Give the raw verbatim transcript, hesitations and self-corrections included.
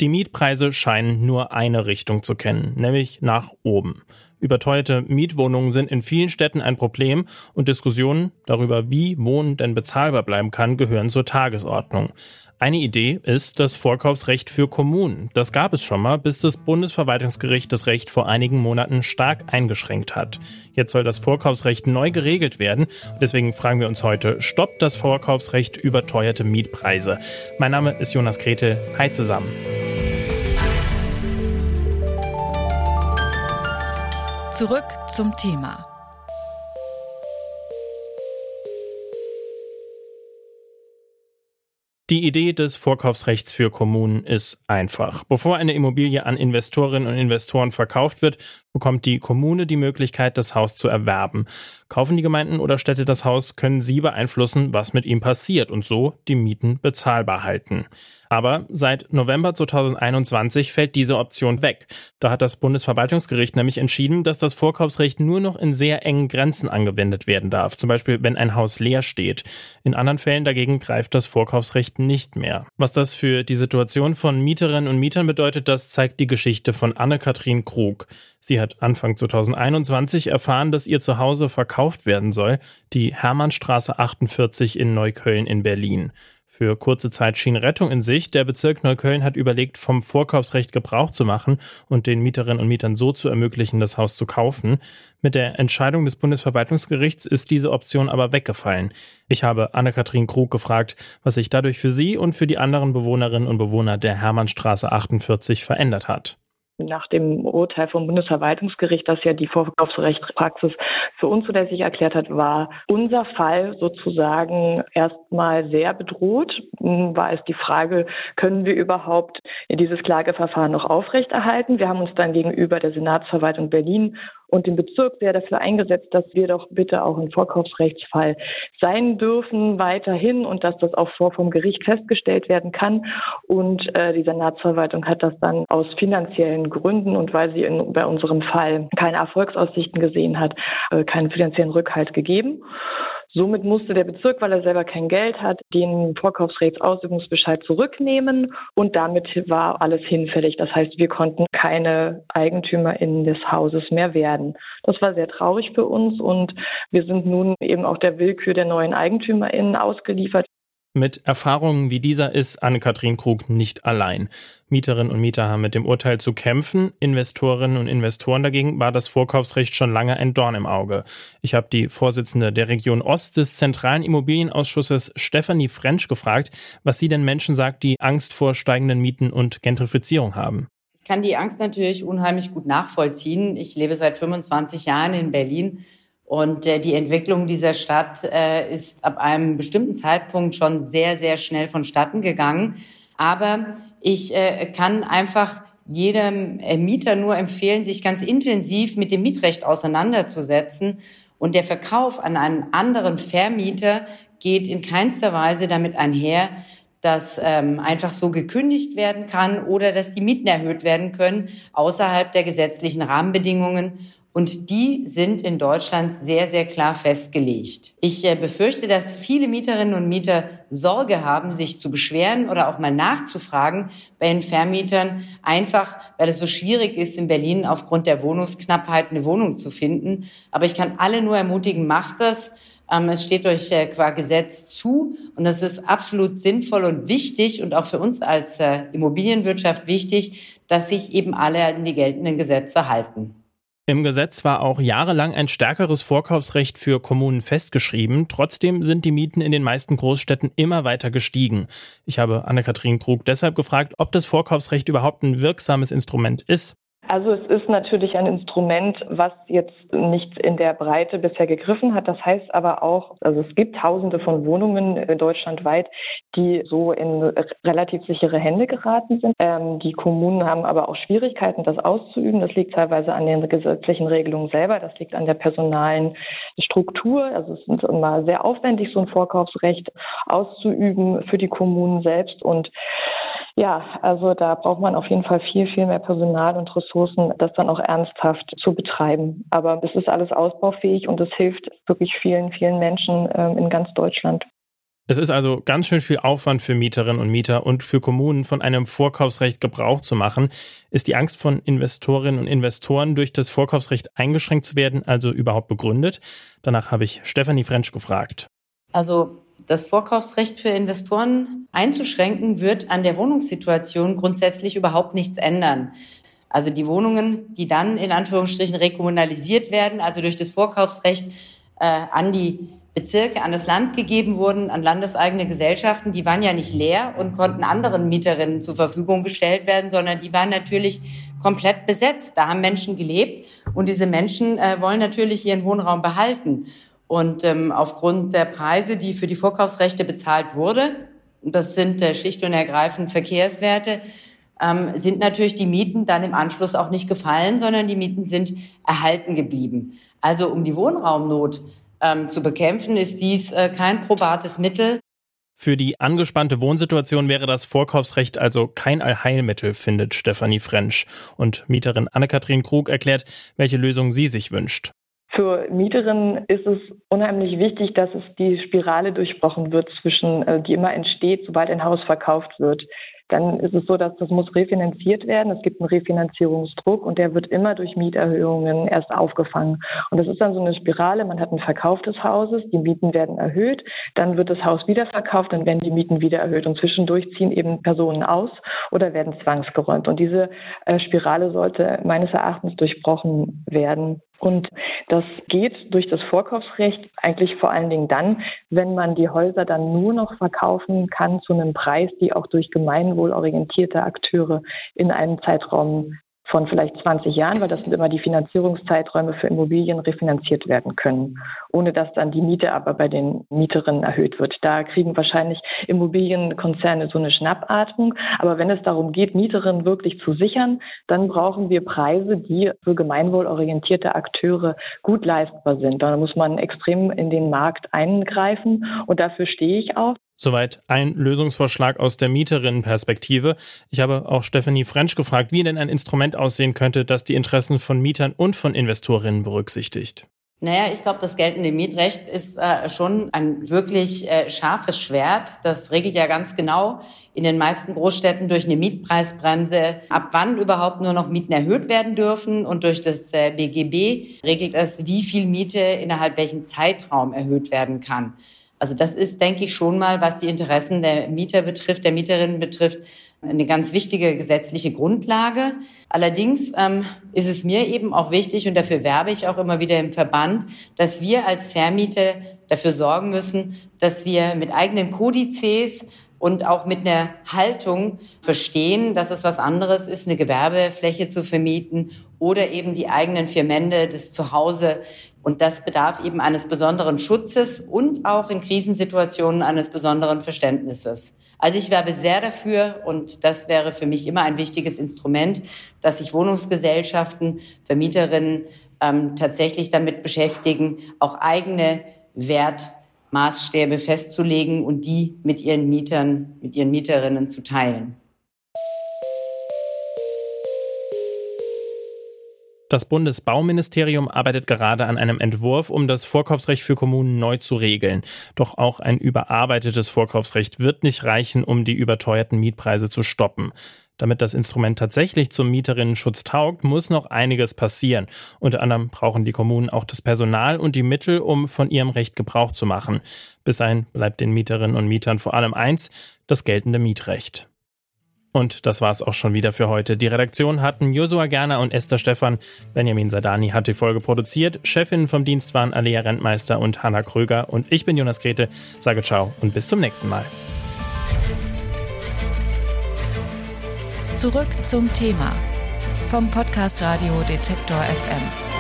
Die Mietpreise scheinen nur eine Richtung zu kennen, nämlich nach oben. Überteuerte Mietwohnungen sind in vielen Städten ein Problem und Diskussionen darüber, wie Wohnen denn bezahlbar bleiben kann, gehören zur Tagesordnung. Eine Idee ist das Vorkaufsrecht für Kommunen. Das gab es schon mal, bis das Bundesverwaltungsgericht das Recht vor einigen Monaten stark eingeschränkt hat. Jetzt soll das Vorkaufsrecht neu geregelt werden. Deswegen fragen wir uns heute, stoppt das Vorkaufsrecht überteuerte Mietpreise? Mein Name ist Jonas Gretel. Hi zusammen. Zurück zum Thema. Die Idee des Vorkaufsrechts für Kommunen ist einfach. Bevor eine Immobilie an Investorinnen und Investoren verkauft wird, bekommt die Kommune die Möglichkeit, das Haus zu erwerben. Kaufen die Gemeinden oder Städte das Haus, können sie beeinflussen, was mit ihm passiert und so die Mieten bezahlbar halten. Aber seit November zweitausendeinundzwanzig fällt diese Option weg. Da hat das Bundesverwaltungsgericht nämlich entschieden, dass das Vorkaufsrecht nur noch in sehr engen Grenzen angewendet werden darf. Zum Beispiel, wenn ein Haus leer steht. In anderen Fällen dagegen greift das Vorkaufsrecht nicht mehr. Was das für die Situation von Mieterinnen und Mietern bedeutet, das zeigt die Geschichte von Anne-Kathrin Krug. Sie hat Anfang zweitausendeinundzwanzig erfahren, dass ihr Zuhause verkauft werden soll, die Hermannstraße achtundvierzig in Neukölln in Berlin. Für kurze Zeit schien Rettung in Sicht. Der Bezirk Neukölln hat überlegt, vom Vorkaufsrecht Gebrauch zu machen und den Mieterinnen und Mietern so zu ermöglichen, das Haus zu kaufen. Mit der Entscheidung des Bundesverwaltungsgerichts ist diese Option aber weggefallen. Ich habe Anne-Kathrin Krug gefragt, was sich dadurch für sie und für die anderen Bewohnerinnen und Bewohner der Hermannstraße achtundvierzig verändert hat. Nach dem Urteil vom Bundesverwaltungsgericht, das ja die Vorkaufsrechtspraxis für unzulässig erklärt hat, war unser Fall sozusagen erstmal sehr bedroht. War es die Frage, können wir überhaupt dieses Klageverfahren noch aufrechterhalten? Wir haben uns dann gegenüber der Senatsverwaltung Berlin und dem Bezirk sehr dafür eingesetzt, dass wir doch bitte auch ein Vorkaufsrechtsfall sein dürfen weiterhin und dass das auch vor vom Gericht festgestellt werden kann. Und äh, die Senatsverwaltung hat das dann aus finanziellen Gründen und weil sie in, bei unserem Fall keine Erfolgsaussichten gesehen hat, äh, keinen finanziellen Rückhalt gegeben. Somit musste der Bezirk, weil er selber kein Geld hat, den Vorkaufsrechtsausübungsbescheid zurücknehmen und damit war alles hinfällig. Das heißt, wir konnten keine EigentümerInnen des Hauses mehr werden. Das war sehr traurig für uns und wir sind nun eben auch der Willkür der neuen EigentümerInnen ausgeliefert. Mit Erfahrungen wie dieser ist Anne-Kathrin Krug nicht allein. Mieterinnen und Mieter haben mit dem Urteil zu kämpfen. Investorinnen und Investoren dagegen war das Vorkaufsrecht schon lange ein Dorn im Auge. Ich habe die Vorsitzende der Region Ost des Zentralen Immobilienausschusses Stefanie Frensch gefragt, was sie den Menschen sagt, die Angst vor steigenden Mieten und Gentrifizierung haben. Ich kann die Angst natürlich unheimlich gut nachvollziehen. Ich lebe seit fünfundzwanzig Jahren in Berlin. Und äh, die Entwicklung dieser Stadt äh, ist ab einem bestimmten Zeitpunkt schon sehr, sehr schnell vonstatten gegangen. Aber ich äh, kann einfach jedem äh, Mieter nur empfehlen, sich ganz intensiv mit dem Mietrecht auseinanderzusetzen. Und der Verkauf an einen anderen Vermieter geht in keinster Weise damit einher, dass ähm, einfach so gekündigt werden kann oder dass die Mieten erhöht werden können außerhalb der gesetzlichen Rahmenbedingungen. Und die sind in Deutschland sehr, sehr klar festgelegt. Ich äh, befürchte, dass viele Mieterinnen und Mieter Sorge haben, sich zu beschweren oder auch mal nachzufragen bei den Vermietern, einfach weil es so schwierig ist, in Berlin aufgrund der Wohnungsknappheit eine Wohnung zu finden. Aber ich kann alle nur ermutigen, macht das. Ähm, es steht euch äh, qua Gesetz zu und das ist absolut sinnvoll und wichtig und auch für uns als äh, Immobilienwirtschaft wichtig, dass sich eben alle an die geltenden Gesetze halten. Im Gesetz war auch jahrelang ein stärkeres Vorkaufsrecht für Kommunen festgeschrieben. Trotzdem sind die Mieten in den meisten Großstädten immer weiter gestiegen. Ich habe Anne-Kathrin Krug deshalb gefragt, ob das Vorkaufsrecht überhaupt ein wirksames Instrument ist. Also es ist natürlich ein Instrument, was jetzt nicht in der Breite bisher gegriffen hat. Das heißt aber auch, also es gibt Tausende von Wohnungen deutschlandweit, die so in relativ sichere Hände geraten sind. Ähm, die Kommunen haben aber auch Schwierigkeiten, das auszuüben. Das liegt teilweise an den gesetzlichen Regelungen selber. Das liegt an der personalen Struktur. Also es ist immer sehr aufwendig, so ein Vorkaufsrecht auszuüben für die Kommunen selbst. Und ja, also da braucht man auf jeden Fall viel, viel mehr Personal und Ressourcen, das dann auch ernsthaft zu betreiben. Aber es ist alles ausbaufähig und es hilft wirklich vielen, vielen Menschen ähm, in ganz Deutschland. Es ist also ganz schön viel Aufwand für Mieterinnen und Mieter und für Kommunen, von einem Vorkaufsrecht Gebrauch zu machen. Ist die Angst von Investorinnen und Investoren, durch das Vorkaufsrecht eingeschränkt zu werden, also überhaupt begründet? Danach habe ich Stefanie Frensch gefragt. Also das Vorkaufsrecht für Investoren einzuschränken, wird an der Wohnungssituation grundsätzlich überhaupt nichts ändern. Also die Wohnungen, die dann in Anführungsstrichen rekommunalisiert werden, also durch das Vorkaufsrecht äh, an die Bezirke, an das Land gegeben wurden, an landeseigene Gesellschaften, die waren ja nicht leer und konnten anderen Mieterinnen zur Verfügung gestellt werden, sondern die waren natürlich komplett besetzt. Da haben Menschen gelebt und diese Menschen äh, wollen natürlich ihren Wohnraum behalten. Und ähm, aufgrund der Preise, die für die Vorkaufsrechte bezahlt wurde, das sind äh, schlicht und ergreifend Verkehrswerte, ähm, sind natürlich die Mieten dann im Anschluss auch nicht gefallen, sondern die Mieten sind erhalten geblieben. Also um die Wohnraumnot ähm, zu bekämpfen, ist dies äh, kein probates Mittel. Für die angespannte Wohnsituation wäre das Vorkaufsrecht also kein Allheilmittel, findet Stefanie Frensch. Und Mieterin Anne-Kathrin Krug erklärt, welche Lösung sie sich wünscht. Für Mieterinnen ist es unheimlich wichtig, dass es die Spirale durchbrochen wird, zwischen, die immer entsteht, sobald ein Haus verkauft wird. Dann ist es so, dass das muss refinanziert werden. Es gibt einen Refinanzierungsdruck und der wird immer durch Mieterhöhungen erst aufgefangen. Und das ist dann so eine Spirale. Man hat einen Verkauf des Hauses, die Mieten werden erhöht, dann wird das Haus wieder verkauft, dann werden die Mieten wieder erhöht und zwischendurch ziehen eben Personen aus oder werden zwangsgeräumt. Und diese äh, Spirale sollte meines Erachtens durchbrochen werden. Und das geht durch das Vorkaufsrecht eigentlich vor allen Dingen dann, wenn man die Häuser dann nur noch verkaufen kann zu einem Preis, die auch durch gemeinwohlorientierte Akteure in einem Zeitraum von vielleicht zwanzig Jahren, weil das sind immer die Finanzierungszeiträume für Immobilien, refinanziert werden können, ohne dass dann die Miete aber bei den Mieterinnen erhöht wird. Da kriegen wahrscheinlich Immobilienkonzerne so eine Schnappatmung. Aber wenn es darum geht, Mieterinnen wirklich zu sichern, dann brauchen wir Preise, die für gemeinwohlorientierte Akteure gut leistbar sind. Da muss man extrem in den Markt eingreifen und dafür stehe ich auch. Soweit ein Lösungsvorschlag aus der Mieterinnenperspektive. Ich habe auch Stefanie Frensch gefragt, wie denn ein Instrument aussehen könnte, das die Interessen von Mietern und von Investorinnen berücksichtigt. Naja, ich glaube, das geltende Mietrecht ist äh, schon ein wirklich äh, scharfes Schwert. Das regelt ja ganz genau in den meisten Großstädten durch eine Mietpreisbremse, ab wann überhaupt nur noch Mieten erhöht werden dürfen. Und durch das äh, B G B regelt es, wie viel Miete innerhalb welchen Zeitraum erhöht werden kann. Also das ist, denke ich, schon mal, was die Interessen der Mieter betrifft, der Mieterinnen betrifft, eine ganz wichtige gesetzliche Grundlage. Allerdings ähm, ist es mir eben auch wichtig, und dafür werbe ich auch immer wieder im Verband, dass wir als Vermieter dafür sorgen müssen, dass wir mit eigenen Kodizes und auch mit einer Haltung verstehen, dass es was anderes ist, eine Gewerbefläche zu vermieten oder eben die eigenen vier Wände, das Zuhause. Und das bedarf eben eines besonderen Schutzes und auch in Krisensituationen eines besonderen Verständnisses. Also ich werbe sehr dafür, und das wäre für mich immer ein wichtiges Instrument, dass sich Wohnungsgesellschaften, Vermieterinnen ähm, tatsächlich damit beschäftigen, auch eigene Wertmaßstäbe festzulegen und die mit ihren Mietern, mit ihren Mieterinnen zu teilen. Das Bundesbauministerium arbeitet gerade an einem Entwurf, um das Vorkaufsrecht für Kommunen neu zu regeln. Doch auch ein überarbeitetes Vorkaufsrecht wird nicht reichen, um die überteuerten Mietpreise zu stoppen. Damit das Instrument tatsächlich zum Mieterinnenschutz taugt, muss noch einiges passieren. Unter anderem brauchen die Kommunen auch das Personal und die Mittel, um von ihrem Recht Gebrauch zu machen. Bis dahin bleibt den Mieterinnen und Mietern vor allem eins: das geltende Mietrecht. Und das war's auch schon wieder für heute. Die Redaktion hatten Josua Gerner und Esther Stephan. Benjamin Sadani hat die Folge produziert. Chefinnen vom Dienst waren Alea Rentmeister und Hanna Kröger. Und ich bin Jonas Grete. Sage ciao und bis zum nächsten Mal. Zurück zum Thema vom Podcast Radio Detektor F M.